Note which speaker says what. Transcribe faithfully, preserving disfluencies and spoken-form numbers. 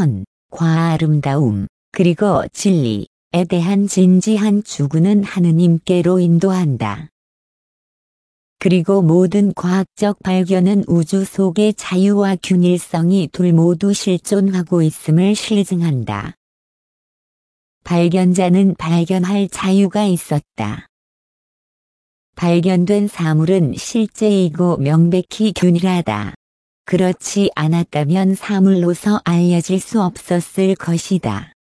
Speaker 1: 선, 과 아름다움, 그리고 진리에 대한 진지한 추구는 하느님께로 인도한다. 그리고 모든 과학적 발견은 우주 속의 자유와 균일성이 둘 모두 실존하고 있음을 실증한다. 발견자는 발견할 자유가 있었다. 발견된 사물은 실제이고 명백히 균일하다. 그렇지 않았다면 사물로서 알려질 수 없었을 것이다.